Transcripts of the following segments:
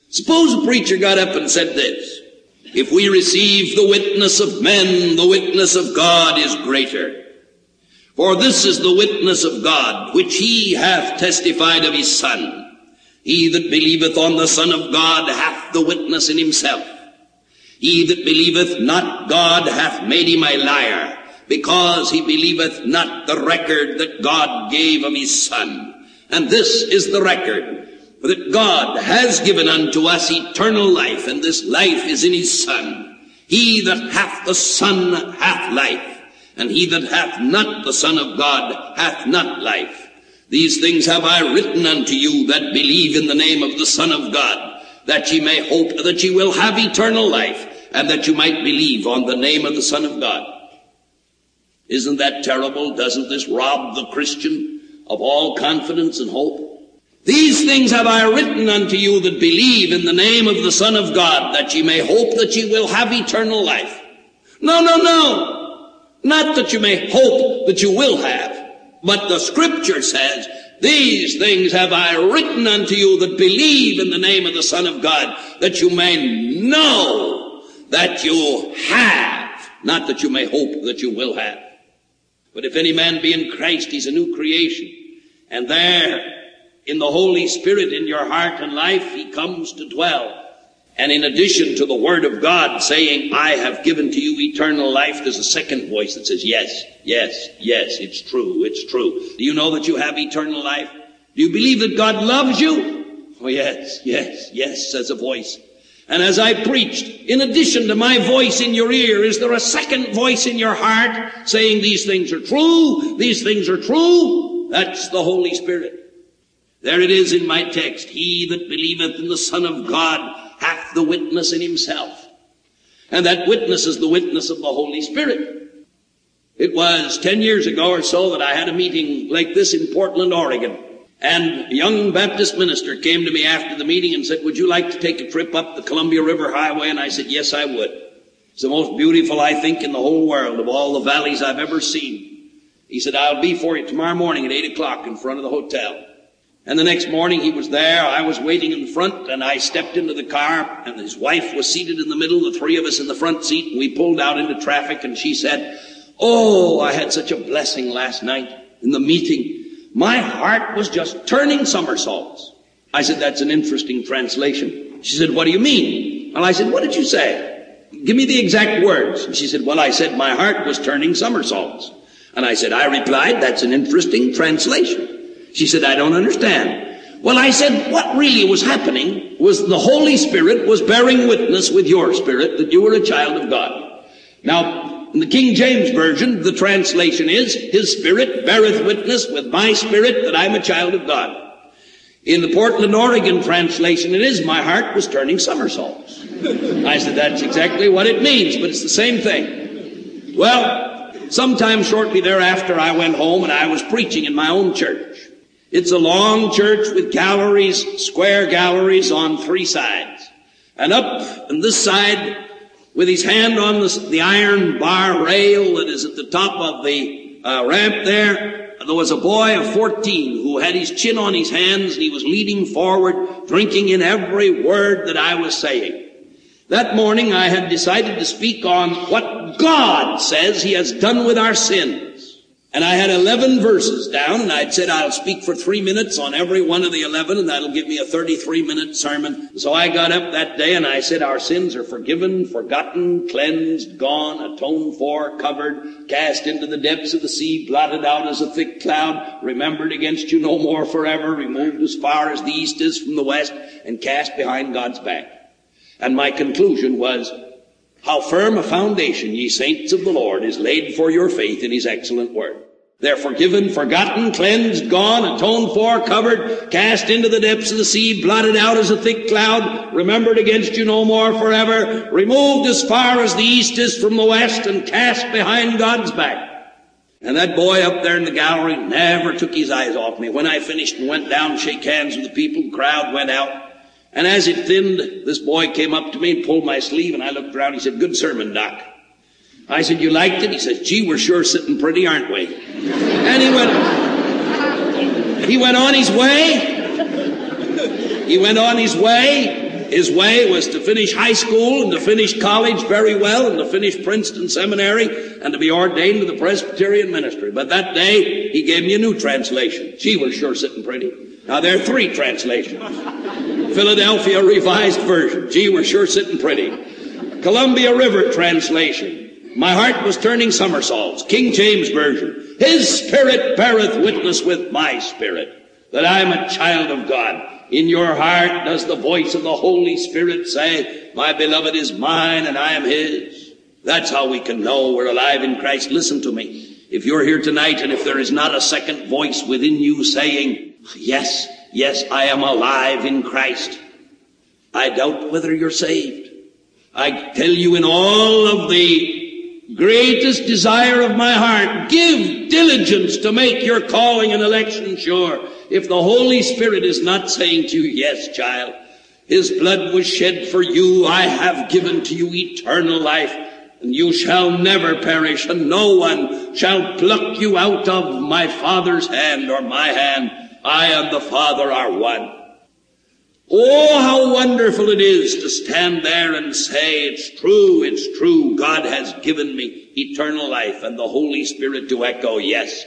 Suppose a preacher got up and said this: if we receive the witness of men, the witness of God is greater. For this is the witness of God, which he hath testified of his Son. He that believeth on the Son of God hath the witness in himself. He that believeth not God hath made him a liar, because he believeth not the record that God gave of his Son. And this is the record, that God has given unto us eternal life, and this life is in his Son. He that hath the Son hath life, and he that hath not the Son of God hath not life. These things have I written unto you that believe in the name of the Son of God, that ye may hope that ye will have eternal life, and that you might believe on the name of the Son of God. Isn't that terrible? Doesn't this rob the Christian of all confidence and hope? These things have I written unto you that believe in the name of the Son of God, that ye may hope that ye will have eternal life. No. Not that you may hope that you will have, but the Scripture says, these things have I written unto you that believe in the name of the Son of God, that you may know that you have, not that you may hope that you will have. But if any man be in Christ, he's a new creation. And there, in the Holy Spirit in your heart and life, he comes to dwell. And in addition to the Word of God saying, I have given to you eternal life, there's a second voice that says, yes, it's true. Do you know that you have eternal life? Do you believe that God loves you? Oh, yes, says a voice. And as I preached, in addition to my voice in your ear, is there a second voice in your heart saying these things are true, these things are true? That's the Holy Spirit. There it is in my text. He that believeth in the Son of God hath the witness in himself. And that witness is the witness of the Holy Spirit. It was 10 years ago or so that I had a meeting like this in Portland, Oregon. And a young Baptist minister came to me after the meeting and said, would you like to take a trip up the Columbia River Highway? And I said, yes, I would. It's the most beautiful, I think, in the whole world of all the valleys I've ever seen. He said, I'll be for you tomorrow morning at 8 o'clock in front of the hotel. And the next morning he was there. I was waiting in the front, and I stepped into the car, and his wife was seated in the middle, the three of us in the front seat, and we pulled out into traffic, and she said, oh, I had such a blessing last night in the meeting. My heart was just turning somersaults. I said, that's an interesting translation. She said, what do you mean? And I said, what did you say? Give me the exact words. And she said, well, I said my heart was turning somersaults. And I said, I replied, that's an interesting translation. She said, I don't understand. Well, I said, what really was happening was the Holy Spirit was bearing witness with your spirit that you were a child of God. Now, in the King James Version, the translation is, his Spirit beareth witness with my spirit that I'm a child of God. In the Portland, Oregon translation, it is, my heart was turning somersaults. I said, that's exactly what it means, but it's the same thing. Well, sometime shortly thereafter, I went home and I was preaching in my own church. It's a long church with galleries, square galleries on three sides. And up on this side, with his hand on the iron bar rail that is at the top of the ramp there was a boy of 14 who had his chin on his hands, and he was leaning forward, drinking in every word that I was saying. That morning I had decided to speak on what God says he has done with our sins. And I had 11 verses down, and I'd said I'll speak for 3 minutes on every one of the 11, and that'll give me a 33-minute sermon. So I got up that day and I said, our sins are forgiven, forgotten, cleansed, gone, atoned for, covered, cast into the depths of the sea, blotted out as a thick cloud, remembered against you no more forever, removed as far as the east is from the west, and cast behind God's back. And my conclusion was, how firm a foundation, ye saints of the Lord, is laid for your faith in his excellent word. They're forgiven, forgotten, cleansed, gone, atoned for, covered, cast into the depths of the sea, blotted out as a thick cloud, remembered against you no more forever, removed as far as the east is from the west, and cast behind God's back. And that boy up there in the gallery never took his eyes off me. When I finished and went down to shake hands with the people, the crowd went out. And as it thinned, this boy came up to me and pulled my sleeve, and I looked around. He said, good sermon, Doc. I said, you liked it? He said, gee, we're sure sitting pretty, aren't we? And he went on his way. He went on his way. His way was to finish high school and to finish college very well and to finish Princeton Seminary and to be ordained to the Presbyterian ministry. But that day, he gave me a new translation. Gee, we're sure sitting pretty. Now, there are 3 translations. Philadelphia Revised Version. Gee, we're sure sitting pretty. Columbia River Translation. My heart was turning somersaults. King James Version. His Spirit beareth witness with my spirit that I am a child of God. In your heart does the voice of the Holy Spirit say, my beloved is mine and I am his. That's how we can know we're alive in Christ. Listen to me. If you're here tonight and if there is not a second voice within you saying, yes, I am alive in Christ, I doubt whether you're saved. I tell you in all of the greatest desire of my heart, give diligence to make your calling and election sure. If the Holy Spirit is not saying to you, yes, child, his blood was shed for you, I have given to you eternal life, and you shall never perish, and no one shall pluck you out of my Father's hand or my hand. I and the Father are one. Oh, how wonderful it is to stand there and say, it's true, God has given me eternal life, and the Holy Spirit to echo, yes.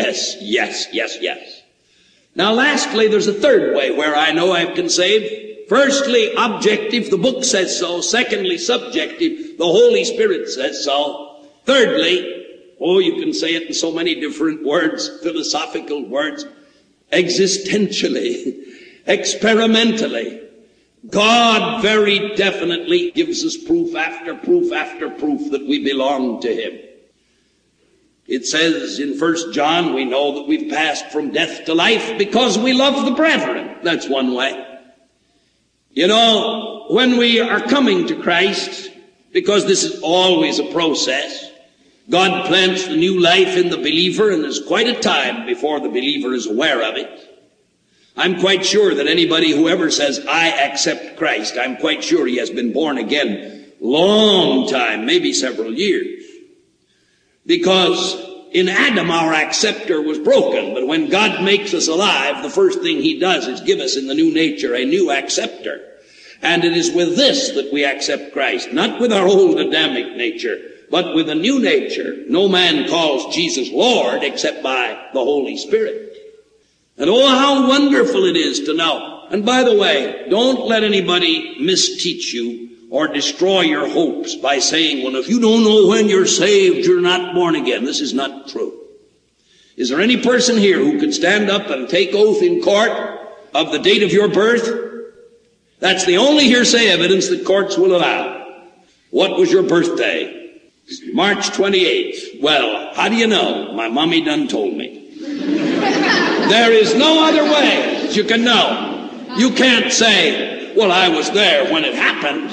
Now, lastly, there's a third way where I know I've been saved. Firstly, objective, the book says so. Secondly, subjective, the Holy Spirit says so. Thirdly, you can say it in so many different words, philosophical words, existentially, experimentally. God very definitely gives us proof after proof after proof that we belong to him. It says in 1 John, we know that we've passed from death to life because we love the brethren. That's one way. You know, when we are coming to Christ, because this is always a process, God plants the new life in the believer, and there's quite a time before the believer is aware of it. I'm quite sure that anybody who ever says, I accept Christ, I'm quite sure he has been born again long time, maybe several years. Because in Adam our acceptor was broken, but when God makes us alive, the first thing he does is give us in the new nature a new acceptor. And it is with this that we accept Christ, not with our old Adamic nature, but with a new nature. No man calls Jesus Lord except by the Holy Spirit. And oh, how wonderful it is to know. And by the way, don't let anybody misteach you or destroy your hopes by saying, well, if you don't know when you're saved, you're not born again. This is not true. Is there any person here who could stand up and take oath in court of the date of your birth? That's the only hearsay evidence that courts will allow. What was your birthday? March 28th. Well, how do you know? My mommy done told me. There is no other way that you can know. You can't say, well, I was there when it happened.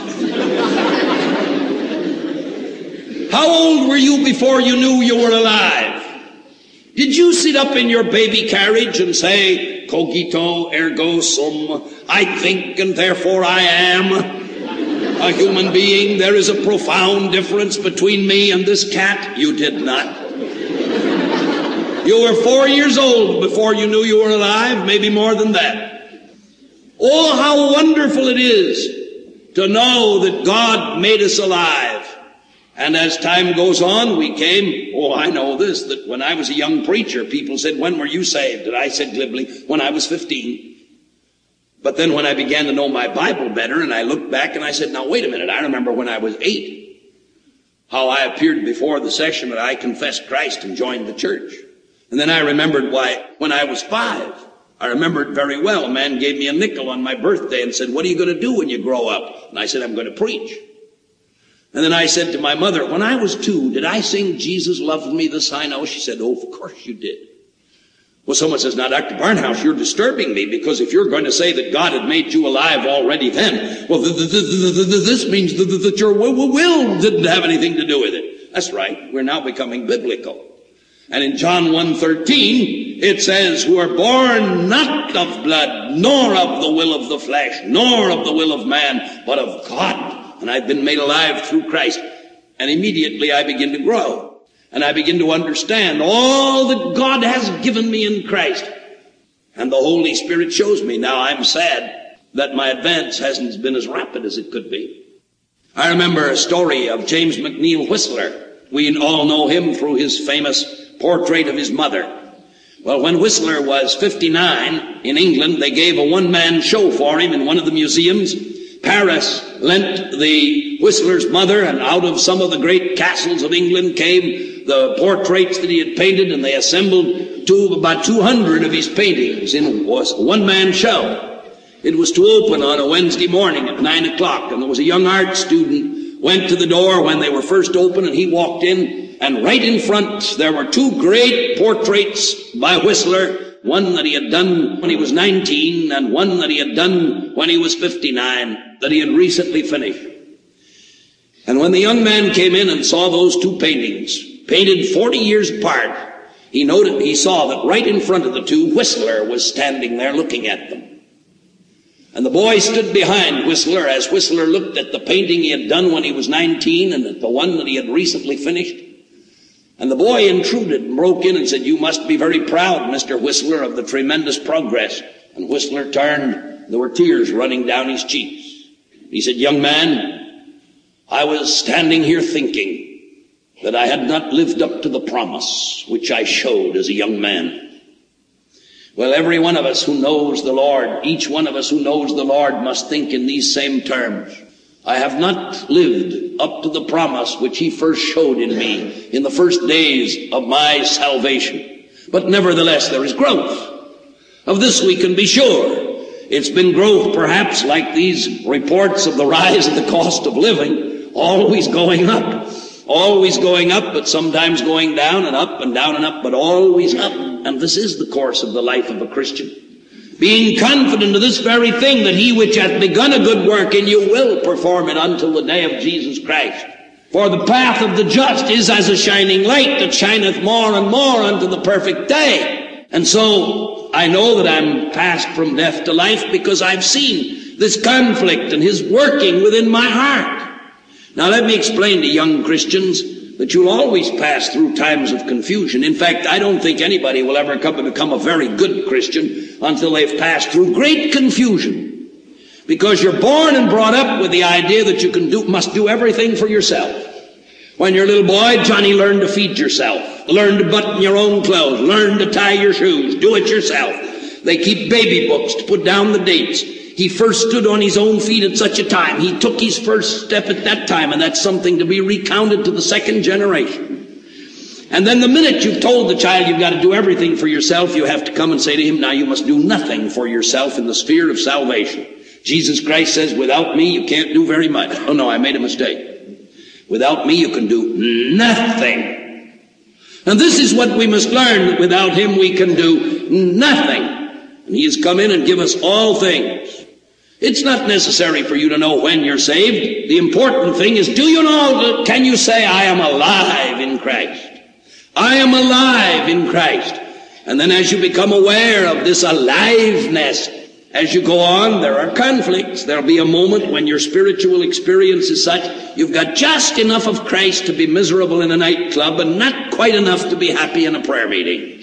How old were you before you knew you were alive? Did you sit up in your baby carriage and say, cogito ergo sum, I think and therefore I am a human being? There is a profound difference between me and this cat. You did not. You were 4 years old before you knew you were alive, maybe more than that. Oh, how wonderful it is to know that God made us alive. And as time goes on, we came, I know this, that when I was a young preacher, people said, when were you saved? And I said glibly, when I was 15. But then when I began to know my Bible better, and I looked back and I said, now wait a minute, I remember when I was 8, how I appeared before the session and I confessed Christ and joined the church. And then I remembered why, when I was 5, I remember it very well. A man gave me a nickel on my birthday and said, what are you going to do when you grow up? And I said, I'm going to preach. And then I said to my mother, when I was 2, did I sing Jesus Loved Me, This I Know? She said, oh, of course you did. Well, someone says, now, Dr. Barnhouse, you're disturbing me, because if you're going to say that God had made you alive already then, well, this means that your will didn't have anything to do with it. That's right. We're now becoming biblical. And in John 1:13, it says, who are born not of blood, nor of the will of the flesh, nor of the will of man, but of God. And I've been made alive through Christ. And immediately I begin to grow. And I begin to understand all that God has given me in Christ. And the Holy Spirit shows me. Now I'm sad that my advance hasn't been as rapid as it could be. I remember a story of James McNeill Whistler. We all know him through his famous portrait of his mother. Well, when Whistler was 59 in England, they gave a one-man show for him in one of the museums. Paris lent the Whistler's mother, and out of some of the great castles of England came the portraits that he had painted, and they assembled about 200 of his paintings in a one-man show. It was to open on a Wednesday morning at 9 o'clock, and there was a young art student went to the door when they were first open, and he walked in, and right in front there were two great portraits by Whistler, one that he had done when he was 19 and one that he had done when he was 59, that he had recently finished. And when the young man came in and saw those two paintings, painted 40 years apart, he saw that right in front of the two, Whistler was standing there looking at them. And the boy stood behind Whistler as Whistler looked at the painting he had done when he was 19 and at the one that he had recently finished. And the boy intruded and broke in and said, "You must be very proud, Mr. Whistler, of the tremendous progress." And Whistler turned. There were tears running down his cheeks. He said, "Young man, I was standing here thinking that I had not lived up to the promise which I showed as a young man." Well, every one of us who knows the Lord, each one of us who knows the Lord must think in these same terms. I have not lived up to the promise which he first showed in me in the first days of my salvation. But nevertheless, there is growth. Of this we can be sure. It's been growth perhaps like these reports of the rise of the cost of living, always going up, but sometimes going down and up and down and up, but always up. And this is the course of the life of a Christian. Being confident of this very thing, that he which hath begun a good work in you will perform it until the day of Jesus Christ. For the path of the just is as a shining light that shineth more and more unto the perfect day. And so I know that I'm passed from death to life because I've seen this conflict and his working within my heart. Now let me explain to young Christians that you'll always pass through times of confusion. In fact, I don't think anybody will ever come to become a very good Christian until they've passed through great confusion. Because you're born and brought up with the idea that you must do everything for yourself. When you're a little boy, Johnny, learn to feed yourself. Learn to button your own clothes. Learn to tie your shoes. Do it yourself. They keep baby books to put down the dates. He first stood on his own feet at such a time. He took his first step at that time, and that's something to be recounted to the second generation. And then the minute you've told the child you've got to do everything for yourself, you have to come and say to him, now you must do nothing for yourself in the sphere of salvation. Jesus Christ says, without me you can't do very much. Oh no, I made a mistake. Without me you can do nothing. And this is what we must learn, that without him we can do nothing. And he has come in and give us all things. It's not necessary for you to know when you're saved. The important thing is, do you know, can you say, I am alive in Christ? I am alive in Christ. And then as you become aware of this aliveness, as you go on, there are conflicts. There'll be a moment when your spiritual experience is such, you've got just enough of Christ to be miserable in a nightclub and not quite enough to be happy in a prayer meeting.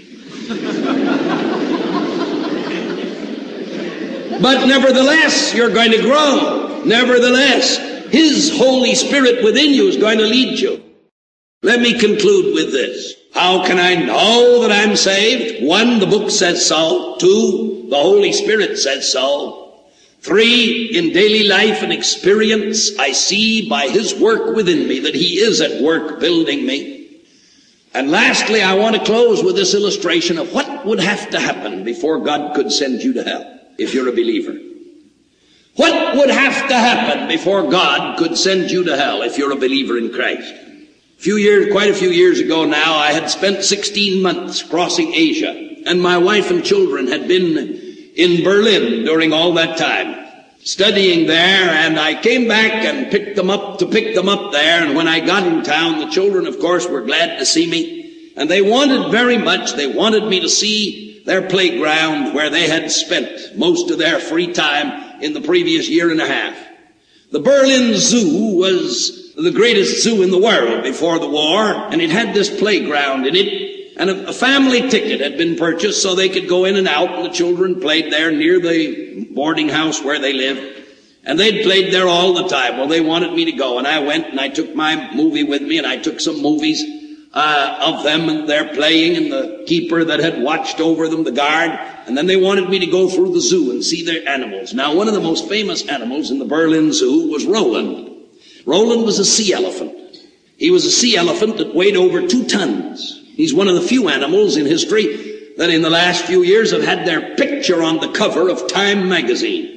But nevertheless, you're going to grow. Nevertheless, his Holy Spirit within you is going to lead you. Let me conclude with this. How can I know that I'm saved? 1, the book says so. 2, the Holy Spirit says so. 3, in daily life and experience, I see by his work within me that he is at work building me. And lastly, I want to close with this illustration of what would have to happen before God could send you to hell. If you're a believer. What would have to happen before God could send you to hell if you're a believer in Christ? Quite a few years ago now, I had spent 16 months crossing Asia, and my wife and children had been in Berlin during all that time, studying there, and I came back and picked them up there, and when I got in town, the children, of course, were glad to see me, and they wanted me to see their playground where they had spent most of their free time in the previous year and a half. The Berlin Zoo was the greatest zoo in the world before the war, and it had this playground in it, and a family ticket had been purchased so they could go in and out, and the children played there near the boarding house where they lived. And they'd played there all the time. Well, they wanted me to go, and I went, and I took my movie with me, and I took some movies of them, and they're playing, and the keeper that had watched over them, the guard, and then they wanted me to go through the zoo and see their animals. Now, one of the most famous animals in the Berlin Zoo was Roland. Roland was a sea elephant. He was a sea elephant that weighed over 2 tons. He's one of the few animals in history that in the last few years have had their picture on the cover of Time magazine.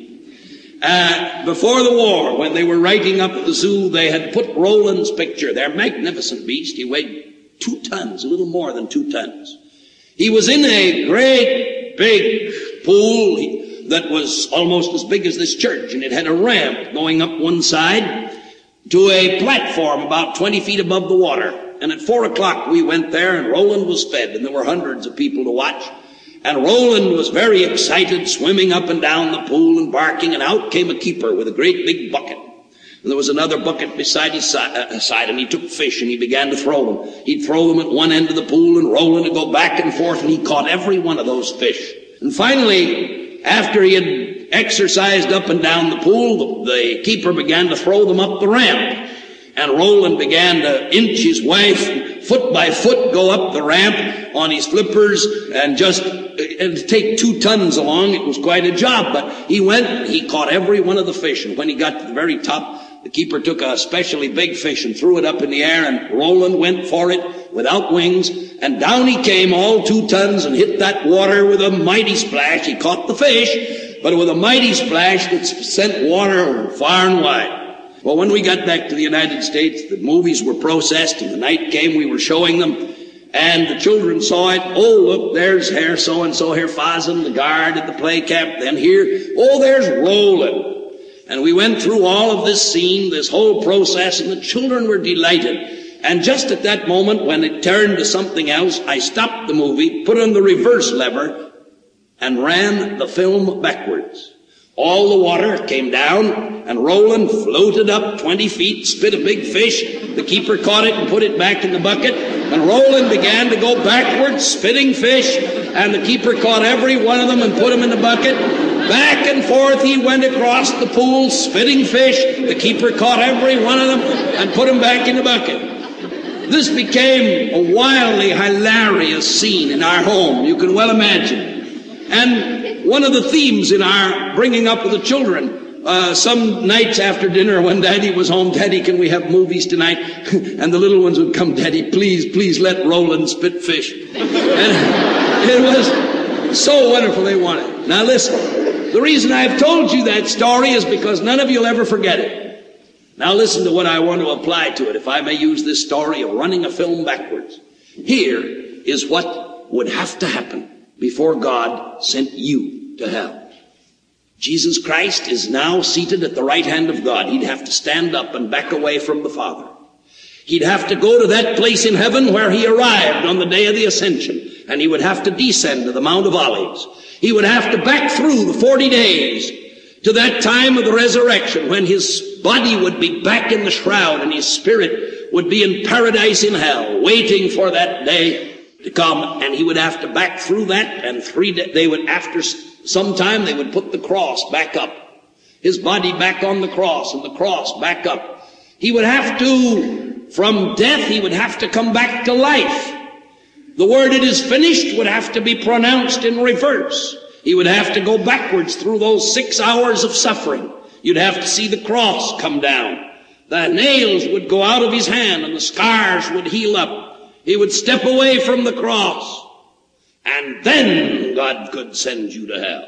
Before the war, when they were writing up the zoo, they had put Roland's picture, their magnificent beast. He weighed 2 tons, a little more than 2 tons. He was in a great big pool that was almost as big as this church, and it had a ramp going up one side to a platform about 20 feet above the water. And at 4 o'clock we went there, and Roland was fed, and there were hundreds of people to watch. And Roland was very excited, swimming up and down the pool and barking, and out came a keeper with a great big bucket. And there was another bucket beside his side, and he took fish and he began to throw them. He'd throw them at one end of the pool, and Roland would go back and forth, and he caught every one of those fish. And finally, after he had exercised up and down the pool, the keeper began to throw them up the ramp. And Roland began to inch his way, foot by foot, go up the ramp on his flippers, and to take 2 tons along. It was quite a job, but he went and he caught every one of the fish. And when he got to the very top, the keeper took a especially big fish and threw it up in the air, and Roland went for it without wings, and down he came, all 2 tons, and hit that water with a mighty splash. He caught the fish, but with a mighty splash that sent water far and wide. Well, when we got back to the United States, the movies were processed, and the night came, we were showing them, and the children saw it. Oh, look, there's Herr so-and-so, Herr Fasen, the guard at the play camp. Then here, oh, there's Roland. And we went through all of this scene, this whole process, and the children were delighted. And just at that moment, when it turned to something else, I stopped the movie, put on the reverse lever, and ran the film backwards. All the water came down, and Roland floated up 20 feet, spit a big fish. The keeper caught it and put it back in the bucket, and Roland began to go backwards, spitting fish, and the keeper caught every one of them and put them in the bucket. Back and forth he went across the pool, spitting fish. The keeper caught every one of them and put them back in the bucket. This became a wildly hilarious scene in our home, you can well imagine. And one of the themes in our bringing up of the children, some nights after dinner when Daddy was home, Daddy, can we have movies tonight? And the little ones would come, Daddy, please let Roland spit fish. And it was so wonderful they wanted it. Now listen, the reason I've told you that story is because none of you will ever forget it. Now listen to what I want to apply to it, if I may use this story of running a film backwards. Here is what would have to happen before God sent you to hell. Jesus Christ is now seated at the right hand of God. He'd have to stand up and back away from the Father. He'd have to go to that place in heaven where he arrived on the day of the ascension, and he would have to descend to the Mount of Olives. He would have to back through the 40 days to that time of the resurrection when his body would be back in the shroud and his spirit would be in paradise in hell, waiting for that day to come. And he would have to back through that, and they would, after some time, they would put the cross back up. His body back on the cross, and the cross back up. He would have to, from death, he would have to come back to life. The word "it is finished" would have to be pronounced in reverse. He would have to go backwards through those 6 hours of suffering. You'd have to see the cross come down. The nails would go out of his hand, and the scars would heal up. He would step away from the cross, and then God could send you to hell.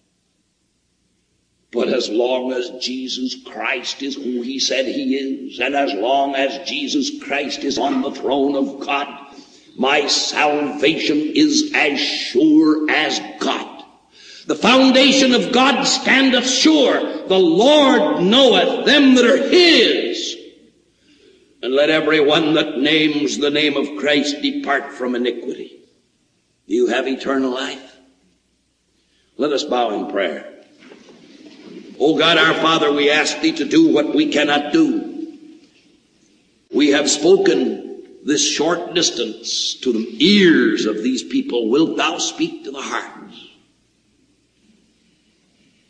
But as long as Jesus Christ is who he said he is, and as long as Jesus Christ is on the throne of God, my salvation is as sure as God. The foundation of God standeth sure. The Lord knoweth them that are his. And let every one that names the name of Christ depart from iniquity. You have eternal life. Let us bow in prayer. O God, our Father, we ask thee to do what we cannot do. We have spoken this short distance to the ears of these people. Wilt thou speak to the hearts?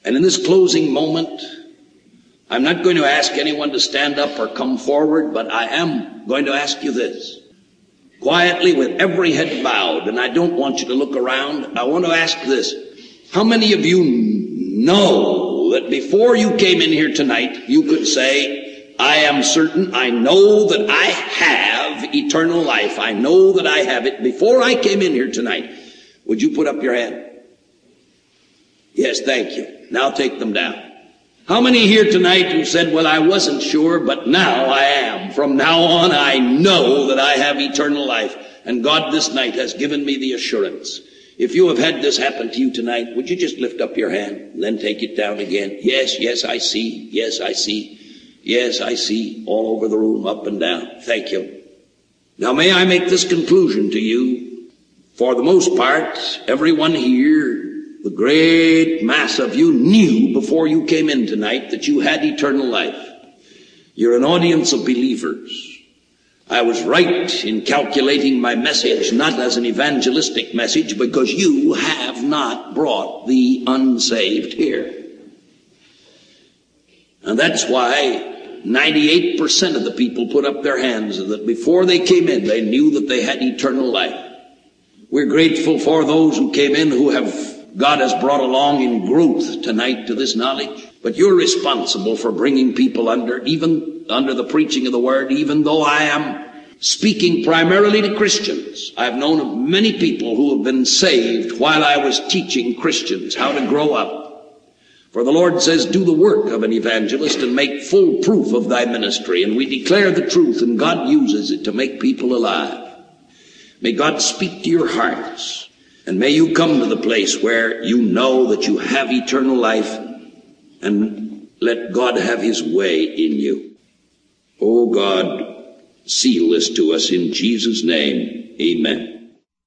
And in this closing moment, I'm not going to ask anyone to stand up or come forward, but I am going to ask you this. Quietly, with every head bowed, and I don't want you to look around, I want to ask this. How many of you know that before you came in here tonight, you could say, I am certain, I know that I have eternal life. I know that I have it before I came in here tonight. Would you put up your hand? Yes, thank you. Now take them down. How many here tonight who said, well, I wasn't sure, but now I am. From now on, I know that I have eternal life. And God this night has given me the assurance. If you have had this happen to you tonight, would you just lift up your hand and then take it down again? Yes, yes, I see. Yes, I see. Yes, I see. All over the room, up and down. Thank you. Now may I make this conclusion to you. For the most part, everyone here, the great mass of you, knew before you came in tonight that you had eternal life. You're an audience of believers. I was right in calculating my message not as an evangelistic message, because you have not brought the unsaved here. And that's why 98% of the people put up their hands, and that before they came in, they knew that they had eternal life. We're grateful for those who came in God has brought along in growth tonight to this knowledge. But you're responsible for bringing people even under the preaching of the word, even though I am speaking primarily to Christians. I've known of many people who have been saved while I was teaching Christians how to grow up. For the Lord says, do the work of an evangelist and make full proof of thy ministry. And we declare the truth, and God uses it to make people alive. May God speak to your hearts. And may you come to the place where you know that you have eternal life, and let God have his way in you. Oh God, seal this to us in Jesus' name. Amen.